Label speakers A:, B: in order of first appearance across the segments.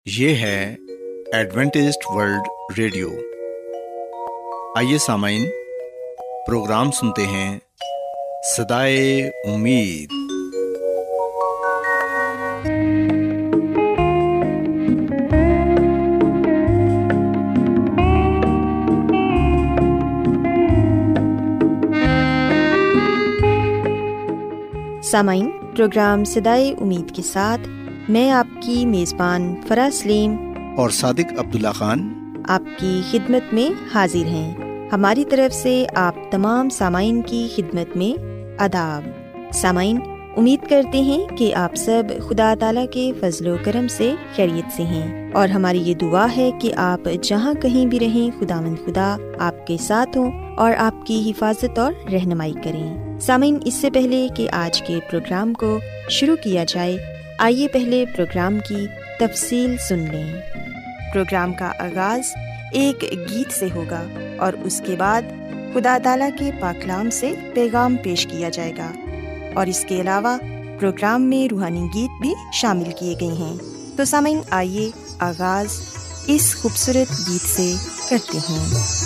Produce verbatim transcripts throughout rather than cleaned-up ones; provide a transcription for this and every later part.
A: یہ ہے Adventist world radio. آئیے سامعین، پروگرام سنتے ہیں صدائے امید۔
B: سامعین، پروگرام صدائے امید کے ساتھ میں آپ کی میزبان فرا سلیم
A: اور صادق عبداللہ خان
B: آپ کی خدمت میں حاضر ہیں۔ ہماری طرف سے آپ تمام سامعین کی خدمت میں آداب۔ سامعین، امید کرتے ہیں کہ آپ سب خدا تعالیٰ کے فضل و کرم سے خیریت سے ہیں، اور ہماری یہ دعا ہے کہ آپ جہاں کہیں بھی رہیں، خداوند خدا آپ کے ساتھ ہوں اور آپ کی حفاظت اور رہنمائی کریں۔ سامعین، اس سے پہلے کہ آج کے پروگرام کو شروع کیا جائے، آئیے پہلے پروگرام کی تفصیل سن لیں۔ پروگرام کا آغاز ایک گیت سے ہوگا اور اس کے بعد خدا تعالیٰ کے پاک کلام سے پیغام پیش کیا جائے گا، اور اس کے علاوہ پروگرام میں روحانی گیت بھی شامل کیے گئے ہیں۔ تو سامعین، آئیے آغاز اس خوبصورت گیت سے کرتے ہیں۔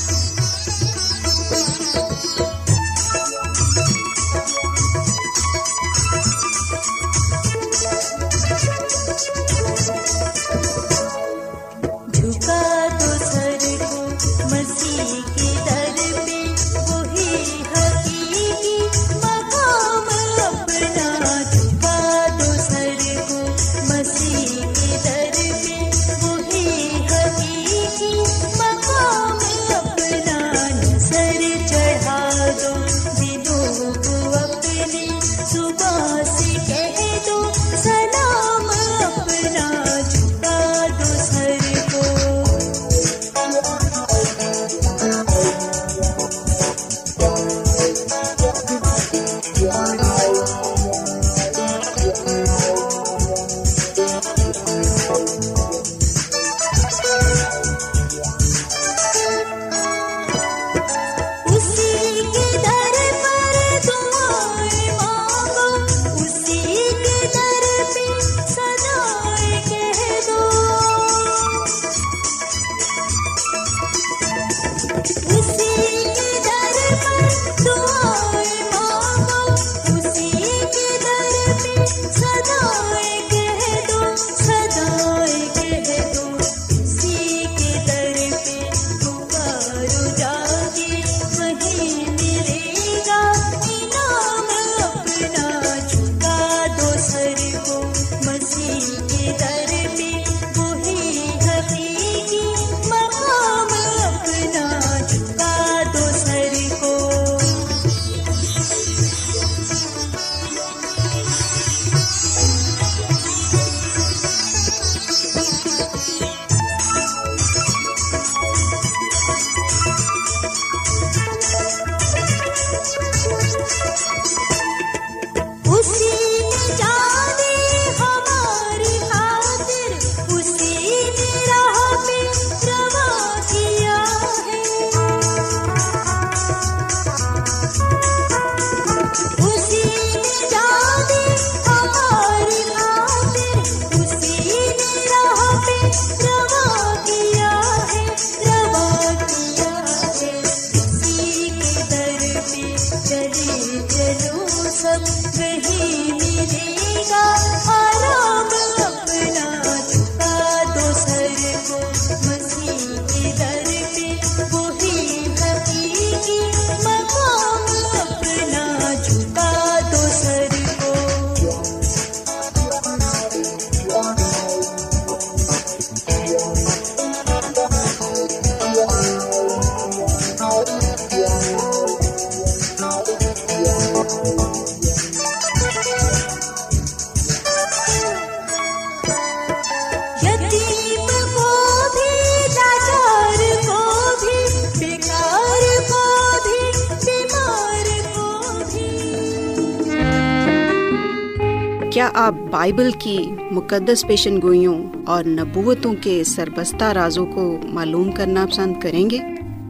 C: کیا آپ بائبل کی مقدس پیشن گوئیوں اور نبوتوں کے سربستہ رازوں کو معلوم کرنا پسند کریں گے؟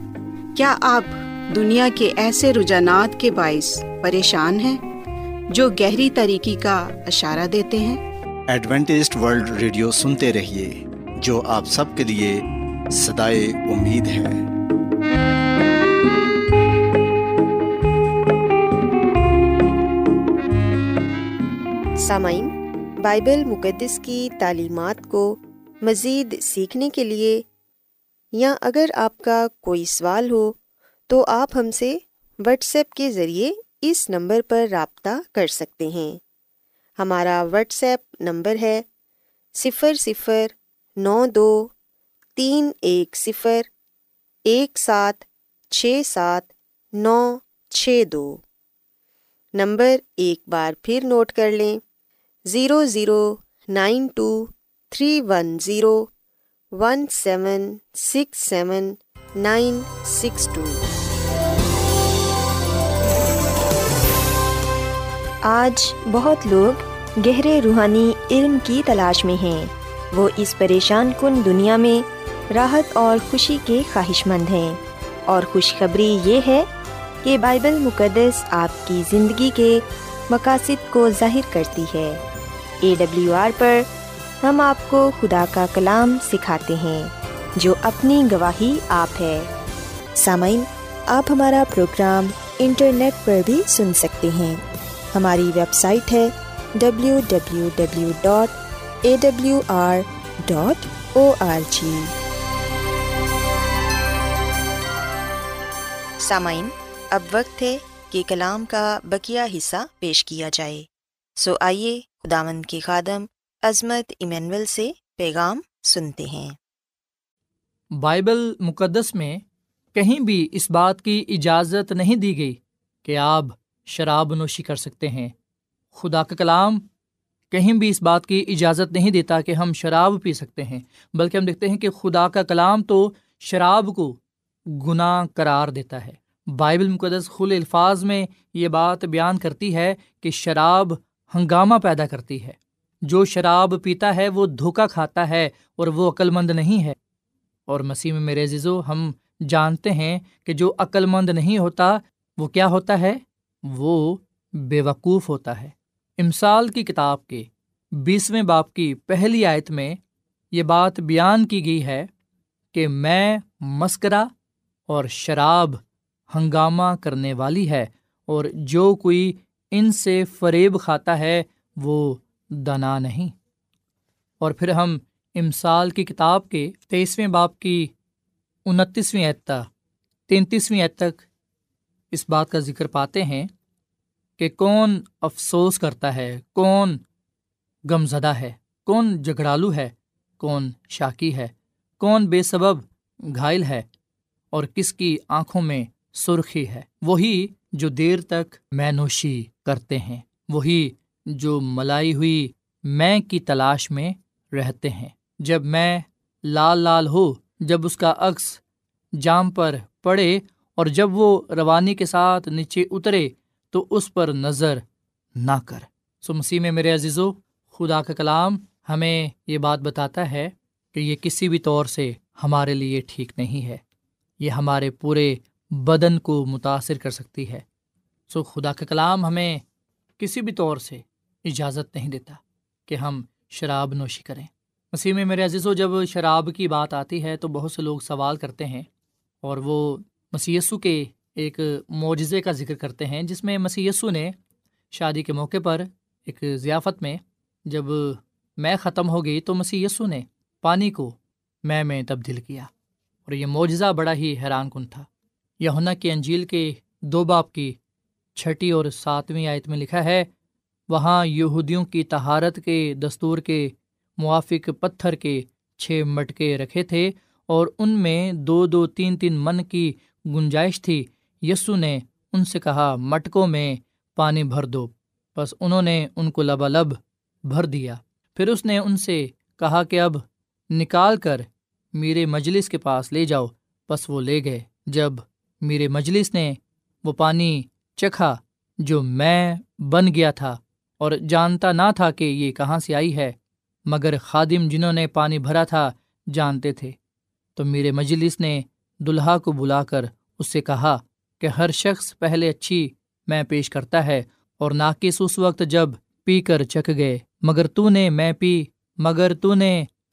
C: کیا آپ دنیا کے ایسے رجحانات کے باعث پریشان ہیں جو گہری تاریکی کا اشارہ دیتے ہیں؟
A: ایڈوینٹسٹ ورلڈ ریڈیو سنتے رہیے، جو آپ سب کے لیے صدائے امید ہے۔
B: سامعین، بائبل مقدس کی تعلیمات کو مزید سیکھنے کے لیے یا اگر آپ کا کوئی سوال ہو تو آپ ہم سے واٹس ایپ کے ذریعے اس نمبر پر رابطہ کر سکتے ہیں۔ ہمارا واٹس ایپ نمبر ہے صفر صفر نو دو تین ایک صفر ایک سات چھ سات نو چھ دو۔ نمبر ایک بار پھر نوٹ کر لیں، zero zero nine two three one zero one seven six seven nine six two. آج بہت لوگ گہرے روحانی علم کی تلاش میں ہیں۔ وہ اس پریشان کن دنیا میں راحت اور خوشی کے خواہش مند ہیں، اور خوشخبری یہ ہے کہ بائبل مقدس آپ کی زندگی کے مقاصد کو ظاہر کرتی ہے۔ اے ڈبلیو آر پر ہم آپ کو خدا کا کلام سکھاتے ہیں جو اپنی گواہی آپ ہے۔ سامعین، آپ ہمارا پروگرام انٹرنیٹ پر بھی سن سکتے ہیں۔ ہماری ویب سائٹ ہے W W W dot A W R dot O R G. سامعین، اب وقت ہے کہ کلام کا بقیہ حصہ پیش کیا جائے، سو آئیے خداوند کے خادم عظمت ایمینول سے پیغام سنتے ہیں۔
D: بائبل مقدس میں کہیں بھی اس بات کی اجازت نہیں دی گئی کہ آپ شراب نوشی کر سکتے ہیں۔ خدا کا کلام کہیں بھی اس بات کی اجازت نہیں دیتا کہ ہم شراب پی سکتے ہیں، بلکہ ہم دیکھتے ہیں کہ خدا کا کلام تو شراب کو گناہ قرار دیتا ہے۔ بائبل مقدس کھلے الفاظ میں یہ بات بیان کرتی ہے کہ شراب ہنگامہ پیدا کرتی ہے۔ جو شراب پیتا ہے وہ دھوکہ کھاتا ہے اور وہ عقل مند نہیں ہے۔ اور مسیح میں میرے عزیزو، ہم جانتے ہیں کہ جو عقل مند نہیں ہوتا وہ کیا ہوتا ہے؟ وہ بے وقوف ہوتا ہے۔ امثال کی کتاب کے بیسویں باب کی پہلی آیت میں یہ بات بیان کی گئی ہے کہ میں مسکرہ اور شراب ہنگامہ کرنے والی ہے، اور جو کوئی ان سے فریب کھاتا ہے وہ دانا نہیں۔ اور پھر ہم امثال کی کتاب کے تیئیسویں باب کی انتیسویں آیت تک تینتیسویں آیت تک اس بات کا ذکر پاتے ہیں کہ کون افسوس کرتا ہے، کون غمزدہ ہے، کون جھگڑالو ہے، کون شاکی ہے، کون بے سبب گھائل ہے، اور کس کی آنکھوں میں سرخی ہے۔ وہی جو دیر تک مے نوشی کرتے ہیں، وہی جو ملائی ہوئی مے کی تلاش میں رہتے ہیں۔ جب مے لال لال ہو، جب اس کا عکس جام پر پڑے، اور جب وہ روانی کے ساتھ نیچے اترے تو اس پر نظر نہ کر۔ سو مسیح میں میرے عزیزو، خدا کا کلام ہمیں یہ بات بتاتا ہے کہ یہ کسی بھی طور سے ہمارے لیے ٹھیک نہیں ہے، یہ ہمارے پورے بدن کو متاثر کر سکتی ہے۔ سو خدا کا کلام ہمیں کسی بھی طور سے اجازت نہیں دیتا کہ ہم شراب نوشی کریں۔ مسیح میں میرے عزیزو، جب شراب کی بات آتی ہے تو بہت سے لوگ سوال کرتے ہیں، اور وہ مسیح یسوع کے ایک معجزے کا ذکر کرتے ہیں، جس میں مسیح یسوع نے شادی کے موقع پر ایک ضیافت میں جب مے ختم ہو گئی تو مسیح یسوع نے پانی کو مے میں تبدیل کیا، اور یہ معجزہ بڑا ہی حیران کن تھا۔ یوحنا کی انجیل کے دو باب کی چھٹی اور ساتویں آیت میں لکھا ہے، وہاں یہودیوں کی طہارت کے دستور کے موافق پتھر کے چھ مٹکے رکھے تھے، اور ان میں دو دو تین تین من کی گنجائش تھی۔ یسوع نے ان سے کہا، مٹکوں میں پانی بھر دو۔ بس انہوں نے ان کو لبالب بھر دیا۔ پھر اس نے ان سے کہا کہ اب نکال کر میرے مجلس کے پاس لے جاؤ۔ بس وہ لے گئے۔ جب میرے مجلس نے وہ پانی چکھا جو میں بن گیا تھا، اور جانتا نہ تھا کہ یہ کہاں سے آئی ہے، مگر خادم جنہوں نے پانی بھرا تھا جانتے تھے، تو میرے مجلس نے دلہا کو بلا کر اس سے کہا کہ ہر شخص پہلے اچھی میں پیش کرتا ہے، اور ناقص اس وقت جب پی کر چک گئے، مگر تو نے میں پی مگر تو نے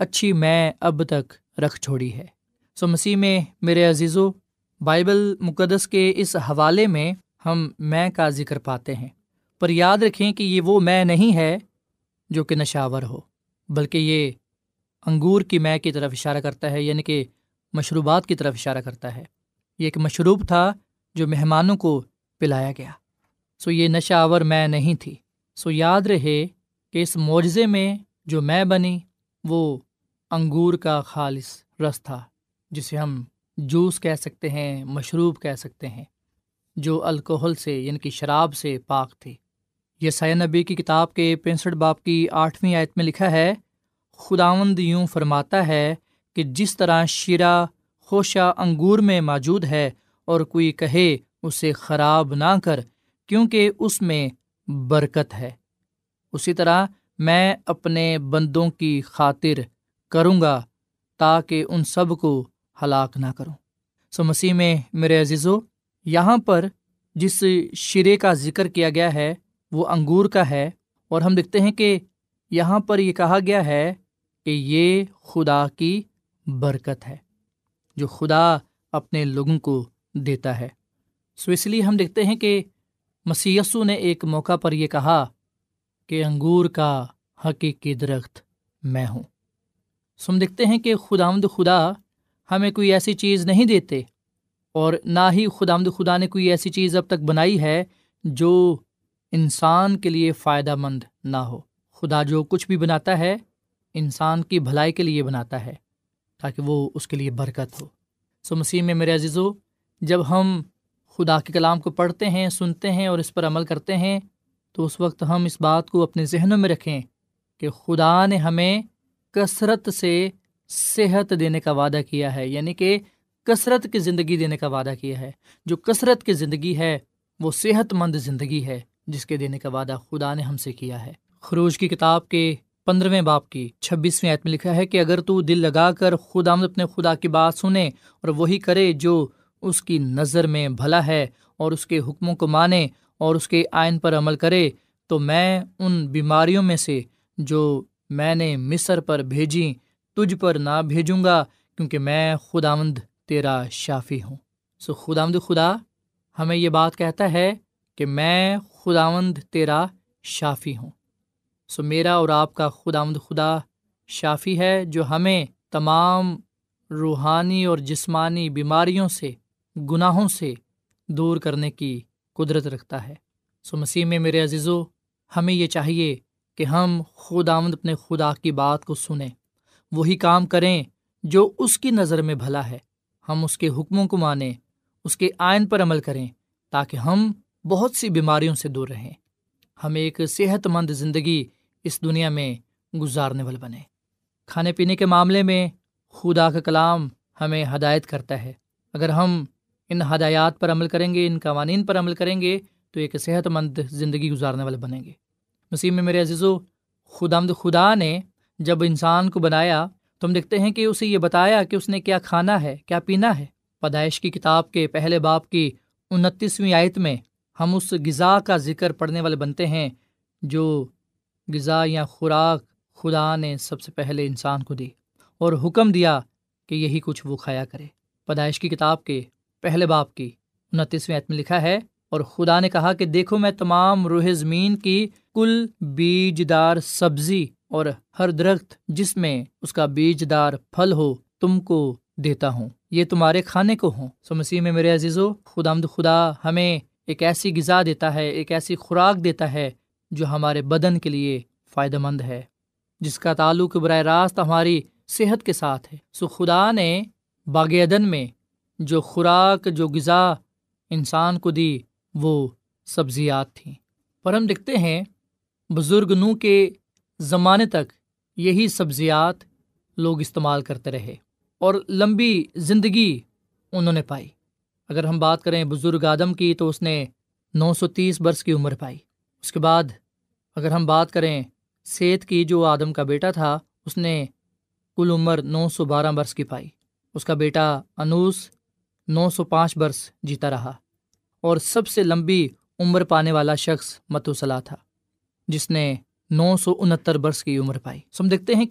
D: اچھی میں اب تک رکھ چھوڑی ہے۔ سو مسیح میں میرے عزیزو، بائبل مقدس کے اس حوالے میں ہم میں کا ذکر پاتے ہیں، پر یاد رکھیں کہ یہ وہ میں نہیں ہے جو کہ نشاور ہو، بلکہ یہ انگور کی میں کی طرف اشارہ کرتا ہے، یعنی کہ مشروبات کی طرف اشارہ کرتا ہے۔ یہ ایک مشروب تھا جو مہمانوں کو پلایا گیا۔ سو یہ نشاور میں نہیں تھی۔ سو یاد رہے کہ اس معجزے میں جو میں بنی وہ انگور کا خالص رس تھا، جسے ہم جوس کہہ سکتے ہیں، مشروب کہہ سکتے ہیں، جو الکوہل سے یعنی کہ شراب سے پاک تھی۔ یسعیاہ نبی کی کتاب کے پینسٹھ باب کی آٹھویں آیت میں لکھا ہے، خداوند یوں فرماتا ہے کہ جس طرح شیرہ خوشہ انگور میں موجود ہے اور کوئی کہے اسے خراب نہ کر کیونکہ اس میں برکت ہے، اسی طرح میں اپنے بندوں کی خاطر کروں گا تاکہ ان سب کو ہلاک نہ کروں۔ سو مسیح میں میرے عزیزو، یہاں پر جس شیرے کا ذکر کیا گیا ہے وہ انگور کا ہے، اور ہم دیکھتے ہیں کہ یہاں پر یہ کہا گیا ہے کہ یہ خدا کی برکت ہے جو خدا اپنے لوگوں کو دیتا ہے۔ سو اس لیے ہم دیکھتے ہیں کہ مسیح یسوع نے ایک موقع پر یہ کہا کہ انگور کا حقیقی درخت میں ہوں۔ سو ہم دیکھتے ہیں کہ خداوند خدا ہمیں کوئی ایسی چیز نہیں دیتے، اور نہ ہی خداوند خدا نے کوئی ایسی چیز اب تک بنائی ہے جو انسان کے لیے فائدہ مند نہ ہو۔ خدا جو کچھ بھی بناتا ہے انسان کی بھلائی کے لیے بناتا ہے تاکہ وہ اس کے لیے برکت ہو۔ سو مسیح میں میرے عزیزو، جب ہم خدا کے کلام کو پڑھتے ہیں، سنتے ہیں اور اس پر عمل کرتے ہیں تو اس وقت ہم اس بات کو اپنے ذہنوں میں رکھیں کہ خدا نے ہمیں کثرت سے صحت دینے کا وعدہ کیا ہے، یعنی کہ کثرت کی زندگی دینے کا وعدہ کیا ہے۔ جو کثرت کی زندگی ہے وہ صحت مند زندگی ہے جس کے دینے کا وعدہ خدا نے ہم سے کیا ہے۔ خروج کی کتاب کے پندرہویں باب کی چھبیسویں آیت میں لکھا ہے کہ اگر تو دل لگا کر خداوند اپنے خدا کی بات سنے اور وہی کرے جو اس کی نظر میں بھلا ہے اور اس کے حکموں کو مانے اور اس کے آئین پر عمل کرے، تو میں ان بیماریوں میں سے جو میں نے مصر پر بھیجی تجھ پر نہ بھیجوں گا، کیونکہ میں خداوند تیرا شافی ہوں۔ سو خداوند خدا ہمیں یہ بات کہتا ہے کہ میں خداوند تیرا شافی ہوں۔ سو میرا اور آپ کا خداوند خدا شافی ہے جو ہمیں تمام روحانی اور جسمانی بیماریوں سے، گناہوں سے دور کرنے کی قدرت رکھتا ہے۔ سو مسیح میں میرے عزیزو، ہمیں یہ چاہیے کہ ہم خداوند اپنے خدا کی بات کو سنیں، وہی کام کریں جو اس کی نظر میں بھلا ہے، ہم اس کے حکموں کو مانیں، اس کے آئین پر عمل کریں تاکہ ہم بہت سی بیماریوں سے دور رہیں، ہم ایک صحت مند زندگی اس دنیا میں گزارنے والے بنیں۔ کھانے پینے کے معاملے میں خدا کا کلام ہمیں ہدایت کرتا ہے۔ اگر ہم ان ہدایات پر عمل کریں گے، ان قوانین پر عمل کریں گے تو ایک صحت مند زندگی گزارنے والے بنیں گے۔ مسیح میں میرے عزیزو، خداوند خدا نے جب انسان کو بنایا تو ہم دیکھتے ہیں کہ اسے یہ بتایا کہ اس نے کیا کھانا ہے، کیا پینا ہے۔ پیدائش کی کتاب کے پہلے باب کی انتیسویں آیت میں ہم اس غذا کا ذکر پڑھنے والے بنتے ہیں جو غذا یا خوراک خدا نے سب سے پہلے انسان کو دی اور حکم دیا کہ یہی کچھ وہ کھایا کرے۔ پیدائش کی کتاب کے پہلے باب کی انتیسویں آیت میں لکھا ہے، اور خدا نے کہا کہ دیکھو میں تمام روح زمین کی کل بیج دار سبزی اور ہر درخت جس میں اس کا بیج دار پھل ہو تم کو دیتا ہوں، یہ تمہارے کھانے کو ہوں۔ سو مسیح میں میرے عزیزو، خداوند خدا ہمیں ایک ایسی غذا دیتا ہے، ایک ایسی خوراک دیتا ہے جو ہمارے بدن کے لیے فائدہ مند ہے، جس کا تعلق براہ راست ہماری صحت کے ساتھ ہے۔ سو خدا نے باغ عدن میں جو خوراک، جو غذا انسان کو دی وہ سبزیات تھیں، پر ہم دیکھتے ہیں بزرگ نوح کے زمانے تک یہی سبزیات لوگ استعمال کرتے رہے اور لمبی زندگی انہوں نے پائی۔ اگر ہم بات کریں بزرگ آدم کی تو اس نے نو سو تیس برس کی عمر پائی۔ اس کے بعد اگر ہم بات کریں سیت کی، جو آدم کا بیٹا تھا، اس نے کل عمر نو سو بارہ برس کی پائی۔ اس کا بیٹا انوس نو سو پانچ برس جیتا رہا، اور سب سے لمبی عمر پانے والا شخص متوسلا تھا جس نے نو سو انہتر برس کی عمر پائی۔ ہم دیکھتے ہیں کہ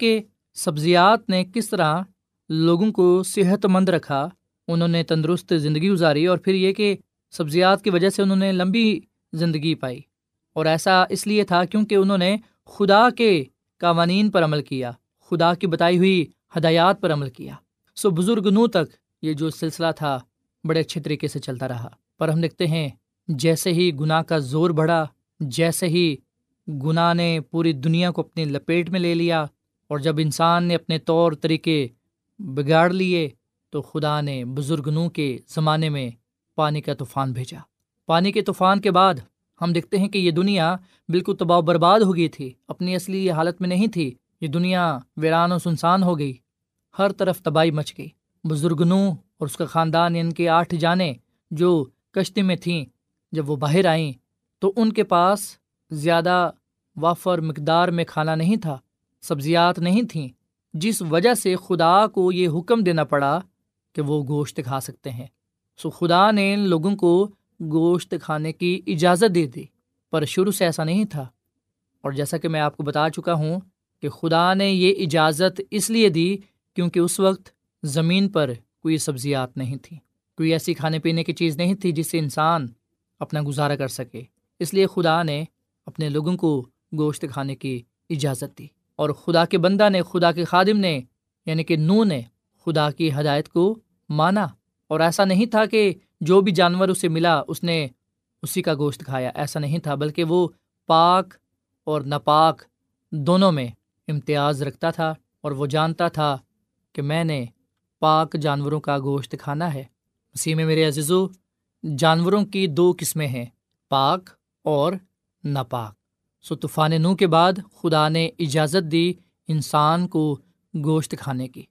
D: سبزیات نے کس طرح لوگوں کو صحت مند رکھا، انہوں نے تندرست زندگی گزاری، اور پھر یہ کہ سبزیات کی وجہ سے انہوں نے لمبی زندگی پائی، اور ایسا اس لیے تھا کیونکہ انہوں نے خدا کے قوانین پر عمل کیا، خدا کی بتائی ہوئی ہدایات پر عمل کیا۔ سو بزرگ نوح تک یہ جو سلسلہ تھا بڑے اچھے طریقے سے چلتا رہا، پر ہم دیکھتے ہیں جیسے ہی گناہ کا زور بڑھا، جیسے ہی گناہ نے پوری دنیا کو اپنی لپیٹ میں لے لیا، اور جب انسان نے اپنے طور طریقے بگاڑ لیے تو خدا نے بزرگ نوح کے زمانے میں پانی کا طوفان بھیجا۔ پانی کے طوفان کے بعد ہم دیکھتے ہیں کہ یہ دنیا بالکل تباہ و برباد ہو گئی تھی، اپنی اصلی حالت میں نہیں تھی۔ یہ دنیا ویران و سنسان ہو گئی، ہر طرف تباہی مچ گئی۔ بزرگ نوح اور اس کا خاندان، ان کے آٹھ جانیں جو کشتی میں تھیں، جب وہ باہر آئیں تو ان کے پاس زیادہ وافر مقدار میں کھانا نہیں تھا، سبزیات نہیں تھیں، جس وجہ سے خدا کو یہ حکم دینا پڑا کہ وہ گوشت کھا سکتے ہیں۔ سو خدا نے ان لوگوں کو گوشت کھانے کی اجازت دے دی، پر شروع سے ایسا نہیں تھا، اور جیسا کہ میں آپ کو بتا چکا ہوں کہ خدا نے یہ اجازت اس لیے دی کیونکہ اس وقت زمین پر کوئی سبزیات نہیں تھیں، کوئی ایسی کھانے پینے کی چیز نہیں تھی جس سے انسان اپنا گزارا کر سکے، اس لیے خدا نے اپنے لوگوں کو گوشت کھانے کی اجازت دی۔ اور خدا کے بندہ نے، خدا کے خادم نے یعنی کہ نوح نے خدا کی ہدایت کو مانا، اور ایسا نہیں تھا کہ جو بھی جانور اسے ملا اس نے اسی کا گوشت کھایا، ایسا نہیں تھا، بلکہ وہ پاک اور ناپاک دونوں میں امتیاز رکھتا تھا، اور وہ جانتا تھا کہ میں نے پاک جانوروں کا گوشت کھانا ہے۔ مسیح میں میرے عزیزو، جانوروں کی دو قسمیں ہیں، پاک اور ناپاک۔ سو طوفان نوح کے بعد خدا نے اجازت دی انسان کو گوشت کھانے کی،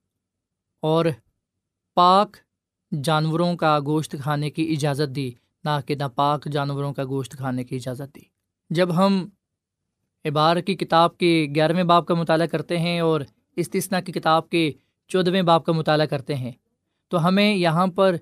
D: اور پاک جانوروں کا گوشت کھانے کی اجازت دی، نہ کہ ناپاک جانوروں کا گوشت کھانے کی اجازت دی۔ جب ہم عبارہ کی کتاب کے گیارہویں باب کا مطالعہ کرتے ہیں اور استثنا کی کتاب کے چودھویں باب کا مطالعہ کرتے ہیں تو ہمیں یہاں پر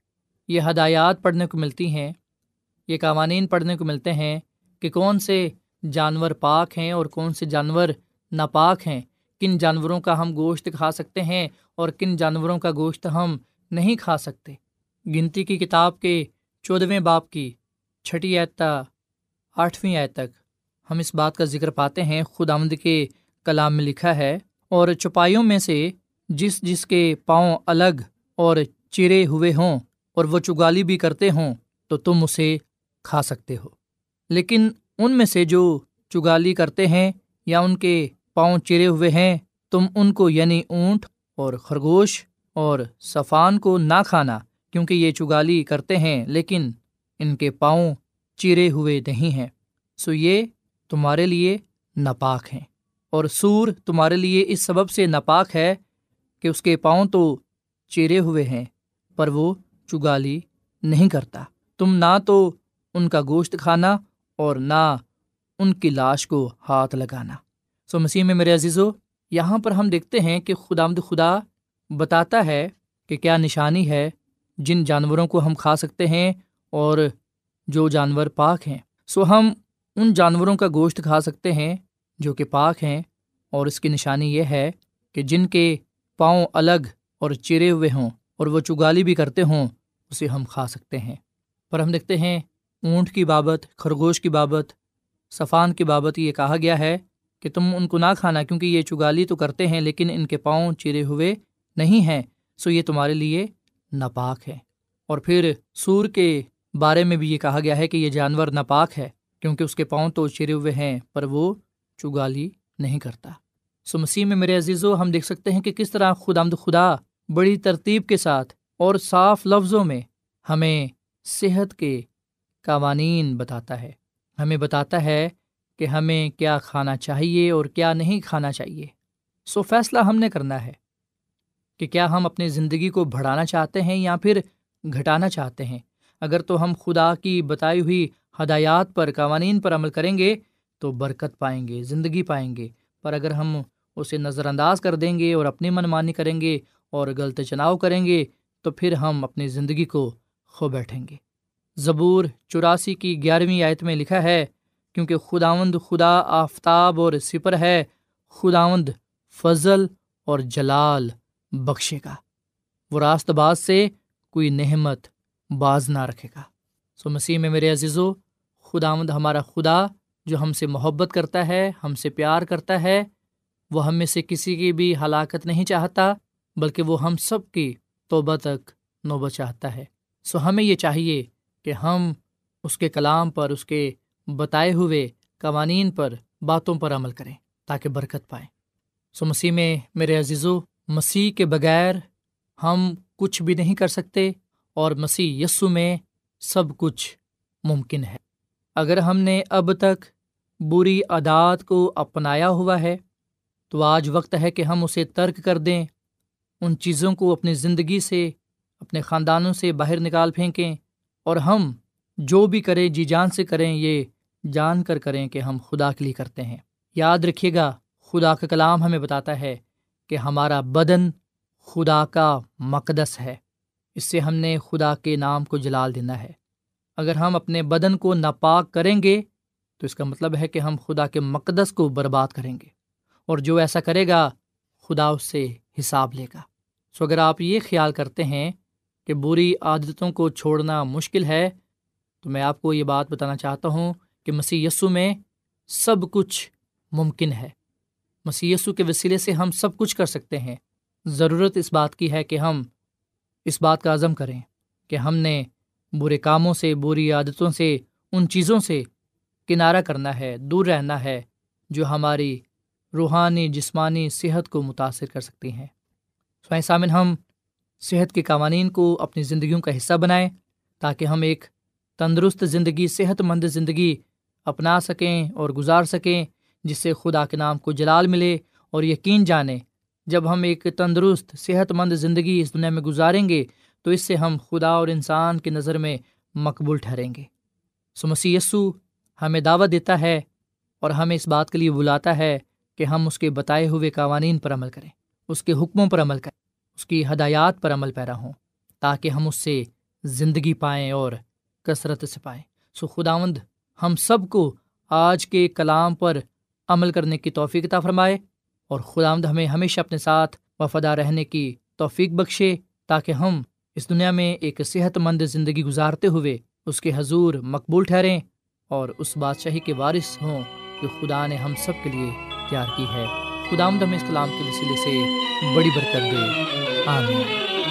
D: یہ ہدایات پڑھنے کو ملتی ہیں، یہ قوانین پڑھنے کو ملتے ہیں کہ کون سے جانور پاک ہیں اور کون سے جانور ناپاک ہیں، کن جانوروں کا ہم گوشت کھا سکتے ہیں اور کن جانوروں کا گوشت ہم نہیں کھا سکتے۔ گنتی کی کتاب کے چودھویں باب کی چھٹی آیت تا آٹھویں آیت تک ہم اس بات کا ذکر پاتے ہیں۔ خداوند کے کلام میں لکھا ہے، اور چوپایوں میں سے جس جس کے پاؤں الگ اور چیرے ہوئے ہوں اور وہ چگالی بھی کرتے ہوں تو تم اسے کھا سکتے ہو، لیکن ان میں سے جو چگالی کرتے ہیں یا ان کے پاؤں چیرے ہوئے ہیں تم ان کو یعنی اونٹ اور خرگوش اور صفان کو نہ کھانا، کیونکہ یہ چگالی کرتے ہیں لیکن ان کے پاؤں چیرے ہوئے نہیں ہیں، سو یہ تمہارے لیے ناپاک ہیں۔ اور سور تمہارے لیے اس سبب سے ناپاک ہے کہ اس کے پاؤں تو چیرے ہوئے ہیں پر وہ چگالی نہیں کرتا، تم نہ تو ان کا گوشت کھانا اور نہ ان کی لاش کو ہاتھ لگانا۔ سو مسیح میں میرے عزیزو، یہاں پر ہم دیکھتے ہیں کہ خداوند خدا بتاتا ہے کہ کیا نشانی ہے جن جانوروں کو ہم کھا سکتے ہیں اور جو جانور پاک ہیں۔ سو ہم ان جانوروں کا گوشت کھا سکتے ہیں جو کہ پاک ہیں، اور اس کی نشانی یہ ہے کہ جن کے پاؤں الگ اور چیرے ہوئے ہوں اور وہ چگالی بھی کرتے ہوں اسے ہم کھا سکتے ہیں۔ پر ہم دیکھتے ہیں اونٹ کی بابت، خرگوش کی بابت، صفان کی بابت یہ کہا گیا ہے کہ تم ان کو نہ کھانا، کیونکہ یہ چگالی تو کرتے ہیں لیکن ان کے پاؤں چیرے ہوئے نہیں ہیں، سو یہ تمہارے لیے ناپاک ہے۔ اور پھر سور کے بارے میں بھی یہ کہا گیا ہے کہ یہ جانور ناپاک ہے کیونکہ اس کے پاؤں تو چیرے ہوئے ہیں پر وہ چگالی نہیں کرتا۔ سو مسیح میں میرے عزیزو، ہم دیکھ سکتے ہیں کہ کس طرح خداوند خدا بڑی ترتیب کے ساتھ اور صاف لفظوں میں ہمیں صحت کے قوانین بتاتا ہے، ہمیں بتاتا ہے کہ ہمیں کیا کھانا چاہیے اور کیا نہیں کھانا چاہیے۔ سو فیصلہ ہم نے کرنا ہے کہ کیا ہم اپنی زندگی کو بڑھانا چاہتے ہیں یا پھر گھٹانا چاہتے ہیں۔ اگر تو ہم خدا کی بتائی ہوئی ہدایات پر، قوانین پر عمل کریں گے تو برکت پائیں گے، زندگی پائیں گے، پر اگر ہم اسے نظر انداز کر دیں گے اور اپنی من مانی کریں گے اور غلط چناؤ کریں گے تو پھر ہم اپنی زندگی کو کھو بیٹھیں گے۔ زبور چوراسی کی گیارہویں آیت میں لکھا ہے، کیونکہ خداوند خدا آفتاب اور سپر ہے، خداوند فضل اور جلال بخشے گا۔ وہ راست باز سے کوئی نعمت باز نہ رکھے گا۔ سو مسیح میں میرے عزیزو، خداوند ہمارا خدا جو ہم سے محبت کرتا ہے، ہم سے پیار کرتا ہے، وہ ہم میں سے کسی کی بھی ہلاکت نہیں چاہتا، بلکہ وہ ہم سب کی توبہ تک نوبت چاہتا ہے۔ سو ہمیں یہ چاہیے کہ ہم اس کے کلام پر، اس کے بتائے ہوئے قوانین پر، باتوں پر عمل کریں تاکہ برکت پائیں۔ سو مسیح میں میرے عزیزو، مسیح کے بغیر ہم کچھ بھی نہیں کر سکتے، اور مسیح یسوع میں سب کچھ ممکن ہے۔ اگر ہم نے اب تک بری عادات کو اپنایا ہوا ہے تو آج وقت ہے کہ ہم اسے ترک کر دیں، ان چیزوں کو اپنی زندگی سے، اپنے خاندانوں سے باہر نکال پھینکیں، اور ہم جو بھی کریں جی جان سے کریں، یہ جان کر کریں کہ ہم خدا کے لیے کرتے ہیں۔ یاد رکھیے گا، خدا کا کلام ہمیں بتاتا ہے کہ ہمارا بدن خدا کا مقدس ہے، اس سے ہم نے خدا کے نام کو جلال دینا ہے۔ اگر ہم اپنے بدن کو ناپاک کریں گے تو اس کا مطلب ہے کہ ہم خدا کے مقدس کو برباد کریں گے، اور جو ایسا کرے گا خدا اس سے حساب لے گا۔ سو اگر آپ یہ خیال کرتے ہیں کہ بری عادتوں کو چھوڑنا مشکل ہے، تو میں آپ کو یہ بات بتانا چاہتا ہوں کہ مسیح یسوع میں سب کچھ ممکن ہے۔ مسیح یسوع کے وسیلے سے ہم سب کچھ کر سکتے ہیں۔ ضرورت اس بات کی ہے کہ ہم اس بات کا عزم کریں کہ ہم نے برے کاموں سے، بری عادتوں سے، ان چیزوں سے کنارہ کرنا ہے، دور رہنا ہے جو ہماری روحانی جسمانی صحت کو متاثر کر سکتی ہیں۔ سوائے سامن، ہم صحت کے قوانین کو اپنی زندگیوں کا حصہ بنائیں تاکہ ہم ایک تندرست زندگی، صحت مند زندگی اپنا سکیں اور گزار سکیں، جس سے خدا کے نام کو جلال ملے، اور یقین جانیں جب ہم ایک تندرست صحت مند زندگی اس دنیا میں گزاریں گے تو اس سے ہم خدا اور انسان کی نظر میں مقبول ٹھہریں گے۔ سو مسیح یسوع ہمیں دعوت دیتا ہے اور ہمیں اس بات کے لیے بلاتا ہے کہ ہم اس کے بتائے ہوئے قوانین پر عمل کریں، اس کے حکموں پر عمل کریں، اس کی ہدایات پر عمل پیرا ہوں، تاکہ ہم اس سے زندگی پائیں اور کثرت سے پائیں۔ سو خداوند ہم سب کو آج کے کلام پر عمل کرنے کی توفیق عطا فرمائے، اور خداوند ہمیں ہمیشہ اپنے ساتھ وفادار رہنے کی توفیق بخشے، تاکہ ہم اس دنیا میں ایک صحت مند زندگی گزارتے ہوئے اس کے حضور مقبول ٹھہریں اور اس بادشاہی کے وارث ہوں جو خدا نے ہم سب کے لیے تیار کی ہے۔ خداوند ہمیں اس کلام کے وسیلے سے بڑی برکت دے، آمین۔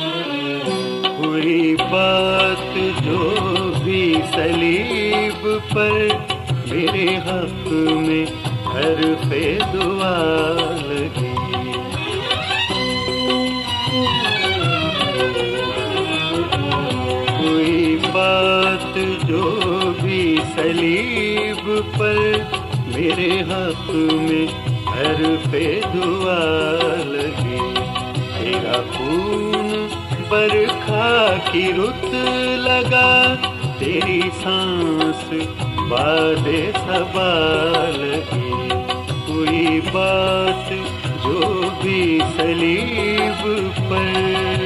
E: کوئی بات جو بھی صلیب پر میرے حق میں حرف دعا لگی، کوئی بات جو بھی صلیب پر میرے حق میں حرف دعا لگی، تیرا خون برکھا کی رت لگا، تیری سانس باد صبا لگی، کوئی بات جو بھی صلیب پر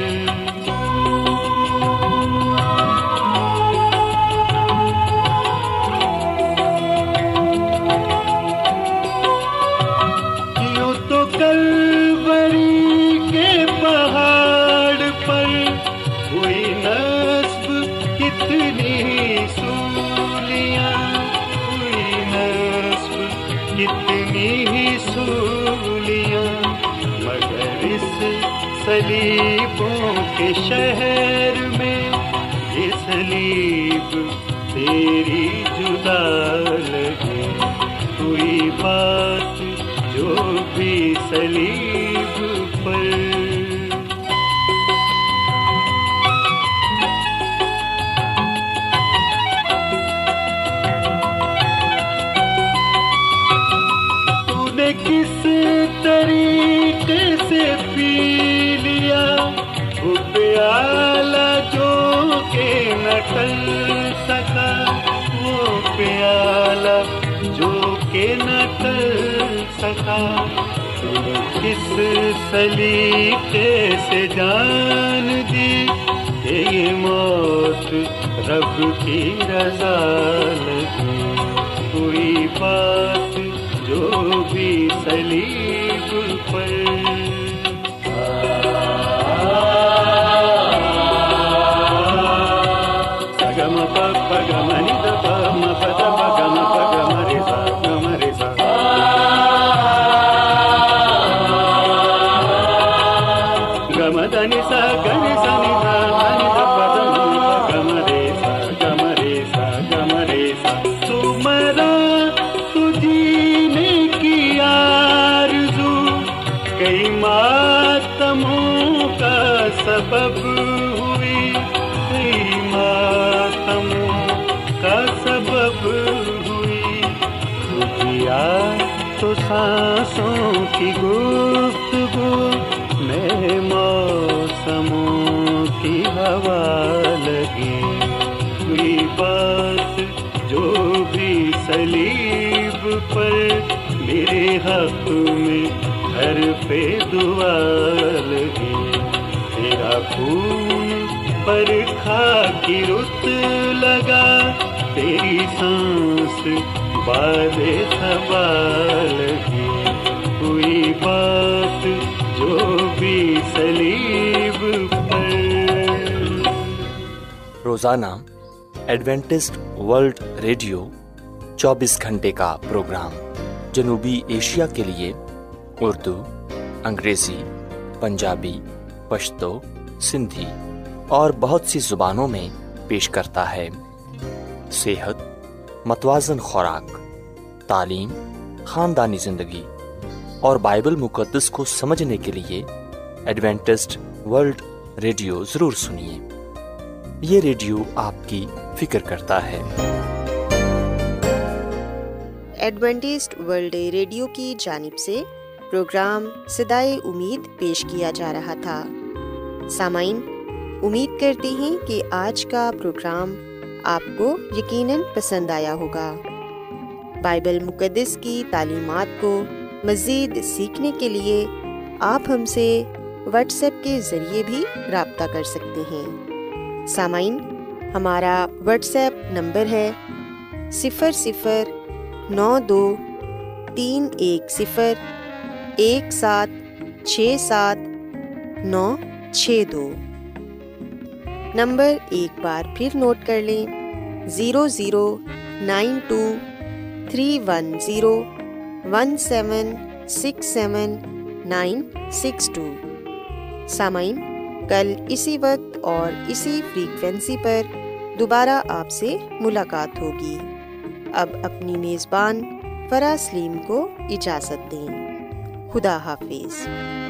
E: صلیبوں کے شہر میں یہ صلیب تیری جدا لگے، کوئی بات جو بھی صلیب پر تو نے کس طریقے سے پی لیا وہ پیالہ جو کہ نہ ٹل سکا، وہ پیالہ جو کہ نہ ٹل سکا، تو کس سلیقے سے جان دی کہ یہ موت رب کی رضا لگی، کوئی بات جو بھی صلیب پر मदनि सा गरि सनि धा धनि ध पद मा गम रे सा गम रे सा गम रे सा। तुम्हारा तुझीने की आरज़ू कई मातमों का सबब हुई, कई मातमों का सबब हुई। तुझिया तो सांसों की गुफ्तगू में मौसमों की हवा लगी। हुई बात जो भी सलीब पर मेरे हक में घर पे दुआ लगी। तेरा खून पर खाकी रुत लगा, तेरी सांस बादे सबा लगी। हुई बात जो भी सलीब पर।
A: रोजाना एडवेंटिस्ट वर्ल्ड रेडियो चौबीस घंटे का प्रोग्राम जनूबी एशिया के लिए उर्दू, अंग्रेजी, पंजाबी, पश्तो, सिंधी और बहुत सी जुबानों में पेश करता है। सेहत, मतवाज़न खुराक, तालीम, ख़ानदानी ज़िंदगी और बाइबल मुक़द्दस को समझने के लिए एडवेंटिस्ट वर्ल्ड रेडियो ज़रूर सुनिए। ये रेडियो आपकी फ़िक्र करता है।
B: एडवेंटिस्ट वर्ल्ड रेडियो की जानिब से प्रोग्राम सदाए उम्मीद पेश किया जा रहा था। सामाइन, उम्मीद करते हैं कि आज का प्रोग्राम आपको यकीनन पसंद आया होगा। बाइबल मुक़द्दस की तालीमात को मज़ीद सीखने के लिए आप हमसे व्हाट्सएप के ज़रिए भी राब्ता कर सकते हैं। सामाइन, हमारा व्हाट्सएप नंबर है सिफ़र सिफ़र नौ दो तीन एक सिफ़र एक सात छः सात नौ छः दो। नंबर एक बार फिर नोट कर लें, zero zero nine two three one zero one seven six seven nine six two. सामाइन, कल इसी वक्त और इसी फ्रीक्वेंसी पर दोबारा आपसे मुलाकात होगी। अब अपनी मेज़बान फरा सलीम को इजाज़त दें। खुदा हाफिज़।